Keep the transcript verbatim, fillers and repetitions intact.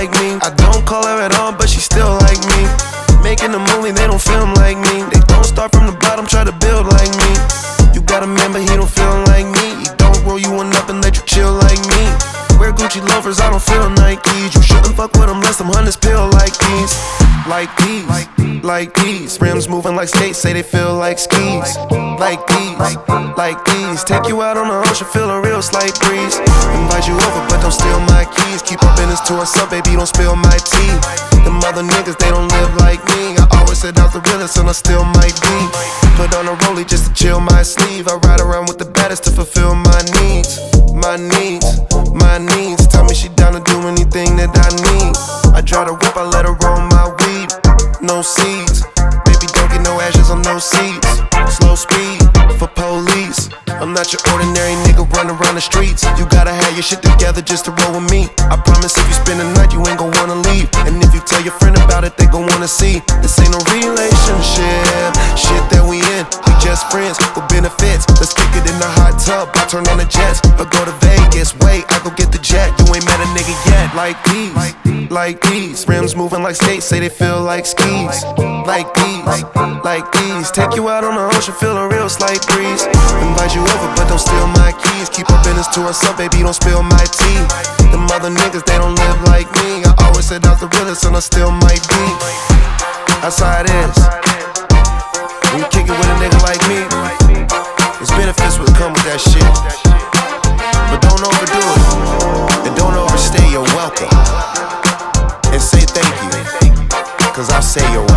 like me. I don't call her at all, but she still like me. Making a movie, they don't film like me. They don't start from the bottom, try to build like me. You got a man, but he don't feel like me. He don't roll you one up and let you chill like me. Wear Gucci loafers, I don't feel Nikes. You shouldn't fuck with them unless them hunters peel like these. Like these, like these. Rims moving like skates, say they feel like skis. Like these, like these. Take you out on the ocean, feel a real slight breeze. Invite you over, but don't steal my keys. Keep up in this to herself, baby, don't spill my tea. Them other niggas, they don't live like me. I always said I was the realest, and I still might be. Put on a rollie just to chill my sleeve. I ride around with the baddest to fulfill my needs. My needs, my needs. Tell me she down to do anything that I need. I draw the whip, I let her roll my weed. No seeds, baby, don't get no ashes on no seeds. Slow speed for police. I'm not your ordinary nigga running around the streets. You gotta have your shit together just to roll with me. I promise if you spend the night, you ain't gon' wanna leave. And if you tell your friend about it, they gon' wanna see. This ain't no relationship, shit that we in. We just friends with benefits. Let's kick it in the hot tub, I turn on the jets. Or go to Vegas, wait, I go get the jet. You ain't met a nigga yet. Like these, like these. Rims moving like skates, say they feel like skis. Like these, like these. Take you out on the ocean, feel a real slight breeze. Invite you over, but don't steal my keys. Keep up in this to herself, baby, don't spill my tea. Them other niggas, they don't live like me. I always said I was the realest, and I still might be. That's how it is. When you kick it with a nigga like me, there's benefits will come with that shit. But don't overdo it, and don't overstay your welcome. And say thank you, cause I'll say you're welcome.